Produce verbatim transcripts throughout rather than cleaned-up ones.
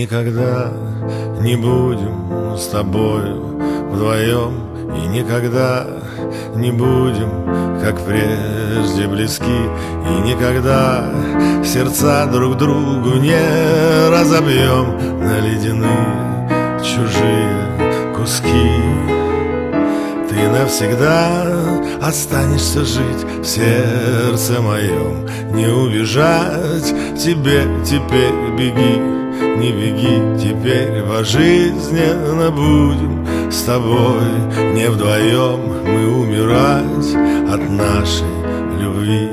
никогда не будем с тобою вдвоем, и никогда не будем, как прежде, близки, и никогда сердца друг другу не разобьем на ледяные чужие куски. Ты навсегда останешься жить в сердце моем. Не убежать тебе теперь, беги, не беги теперь, пожизненно будем с тобой. Не вдвоем мы умирать от нашей любви.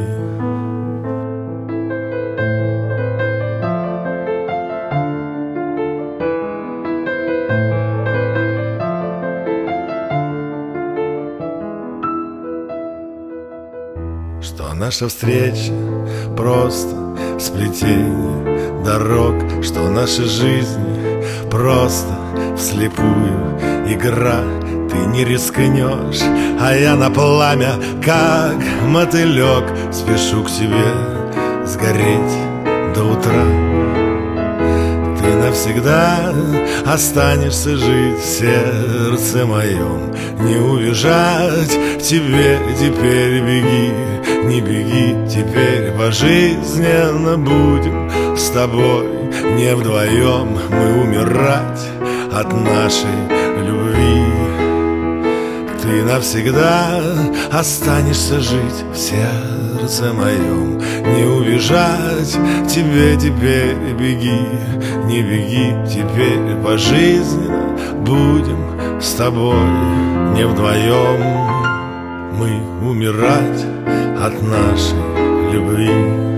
Что наша встреча просто сплетение дорог, что наша жизнь просто вслепую игра. Ты не рискнешь, а я на пламя, как мотылек, спешу к тебе сгореть до утра. Ты навсегда останешься жить в сердце моем. Не убежать тебе теперь, беги, не беги теперь, пожизненно будем с тобой. Не вдвоем мы умирать от нашей любви. Ты навсегда останешься жить в сердце моем. Не убежать тебе теперь, беги, не беги теперь, пожизненно будем с тобой. Не вдвоем мы умирать от нашей любви.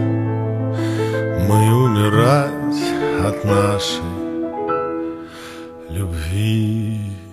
Мы умирать от нашей любви.